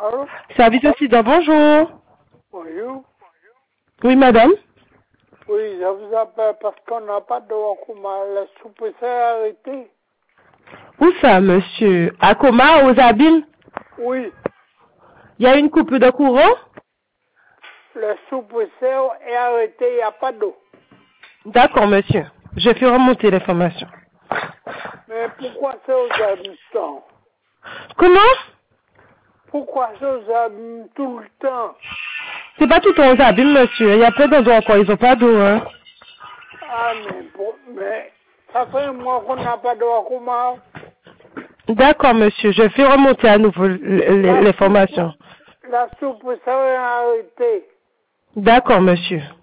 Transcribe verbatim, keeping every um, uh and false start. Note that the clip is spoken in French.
Allô? Service incident, bonjour. Bonjour. Oui, madame. Oui, je vous appelle parce qu'on n'a pas de Wakuma. La soupe s'est arrêtée. Où ça, monsieur? À Coma, aux Abymes? Oui, Il y a une coupure de courant? la soupe est arrêtée, il n'y a pas d'eau. D'accord, monsieur. Je fais remonter l'information. Mais pourquoi c'est aux habitants? Comment? Pourquoi c'est aux habitants tout le temps? C'est pas tout le temps aux Abymes, monsieur. Il y a plein d'endroits encore, ils ont pas d'eau, hein. Ah, mais, bon, mais ça fait un mois qu'on n'a pas de Wakuma. D'accord, monsieur. Je fais remonter à nouveau l- l- La l'information. soupe, la soupe s'est arrêtée. D'accord, monsieur.